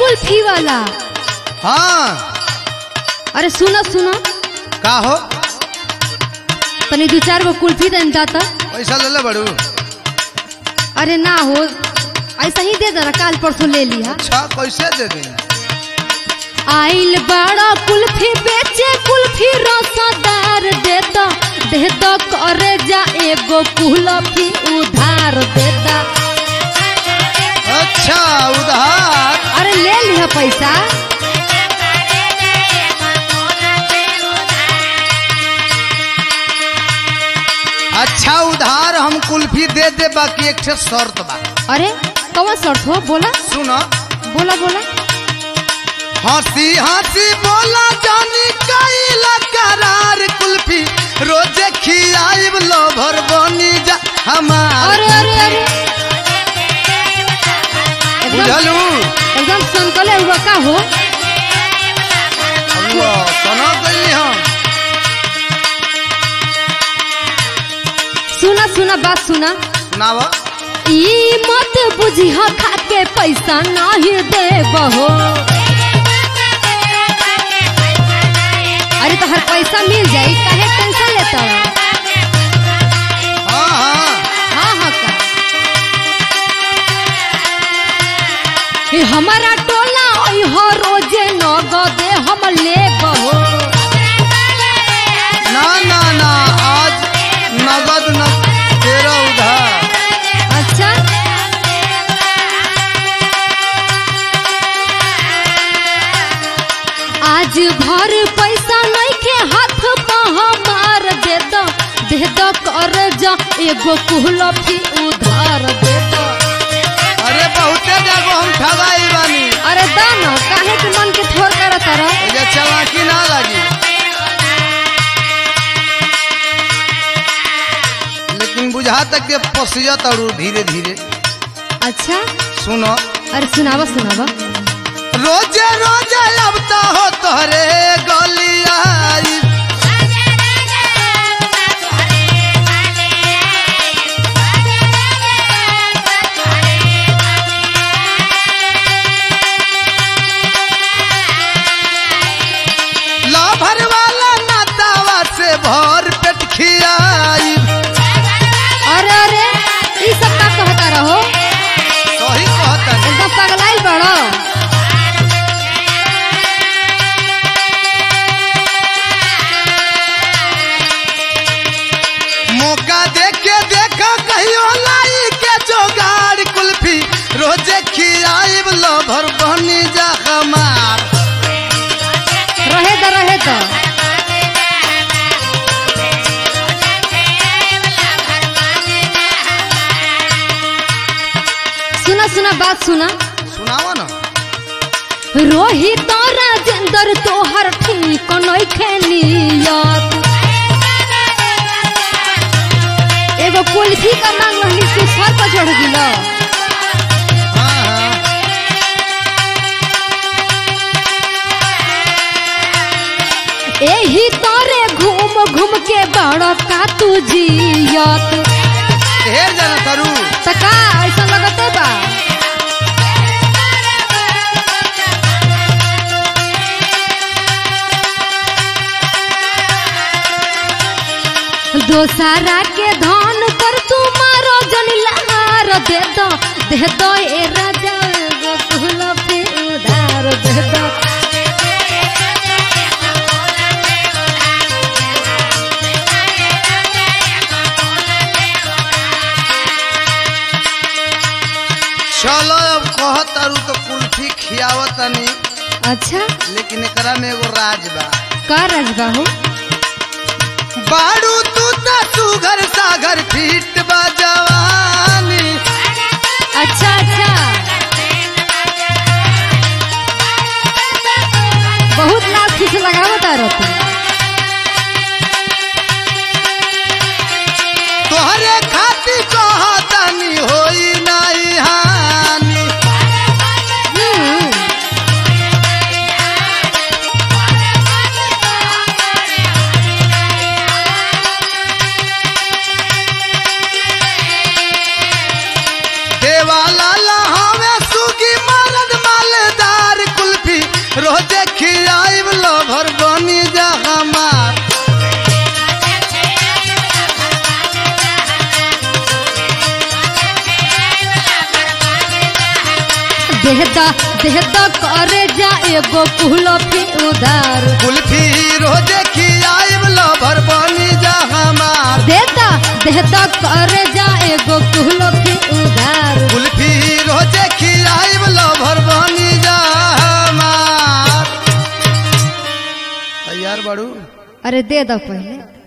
कुल्फी वाला। हाँ अरे सुनो सुनो, का हो तनी 2-4 गो कुल्फी देन दाता। पैसा ले ले बड़ू। अरे ना हो, ऐसा ही दे देना, काल परसों ले लिया। अच्छा कैसे दे दें? आइल बड़ा कुल्फी बेचे, कुल्फी रसदार देता करे जा एगो कुल्फी उधार देता। अच्छा उधार। अरे ले लिया पैसा। अच्छा उधार हम कुल्फी दे दे, बाकी एक ठे शर्त बा। अरे कौन शर्त हो? बोला सुनो। बोला बोला। हंसी हंसी बोला जानी कैला करार, कुल्फी रोजे खियाइब लोभर बनी जा हमार। अरे अरे अरे बुझलू? एकदम संकले हुआ का हो। सुनो गई हम। सुना सुना बात सुना। सुनाव। ई मत बुझिया खाके पैसा नहीं देबहो। अरे तो हर पैसा मिल जाई, काहे टेंशन लेता है? हाँ हाँ हाँ हाँ का ये हमारा टोला हो रोजे नगदे हम लेबहो। ना ना ना, आज नगद न तेरा उधार। अच्छा आज भर पैसा नहीं के हाथ पा मार देता कर जा एगो कुल्फी उधार देता। अरे बहुते जगह हम ठगाई बानी। अरे दाना काहे के मन के थोर करत रह। ये चालाकी ना लगी, लेकिन बुझा तक के पसिया तड़ू धीरे धीरे। अच्छा सुनो। अरे सुनावा सुनावा। रोजे रोजे अब तो हो तोहरे गलिया। लाभर वाला नातावा से भर पेट खियाई। अरे अरे ई सब का कहता रहो? सही कहता है। एकदम पगलाइल बड़ो। मौका देखे देखा कहियो लाई के जोगाड़, कुल्फी रोजे खियाइब लोभर बनी जा हमार। रहे दो रहे दो। सुना सुना बात सुना। सुनावा ना। रोहित राजेंद्र तोहर ठीक नइखे नियत। एगो कुल्फी का मांग रहली, तू सर पर चढ़ गिलो। हाँ हाँ एही तोरे घूम घूम के बड़ का तू जियत। ढेर जाना करू। तका ऐसा लगते बा। दोसारा के धन पर तुम्हारो जनिलार दे दो ए राजा एगो कुल्फी उधार दे दो। चलो अब कहतारू तो कुल्फी खियावतनी, अच्छा लेकिन एकरा में एगो राज बा। का रजबा हो? बाड़ू तू ता सुघर सागर फीट बा जवानी। अच्छा अच्छा बहुत लाभ खींच लगावता रहता। तोहरे खातिर कहतानी होई नाही हानि। देहदा करे जा एगो कुल्फी उधार कुल्फी रोजे खियाइब लभर बनी जा हमार देहदा करे जा एगो कुल्फी उधार कुल्फी रोजे खियाइब लभर बनी जा हमार। तैयार बाड़ू? अरे दे दो पहले।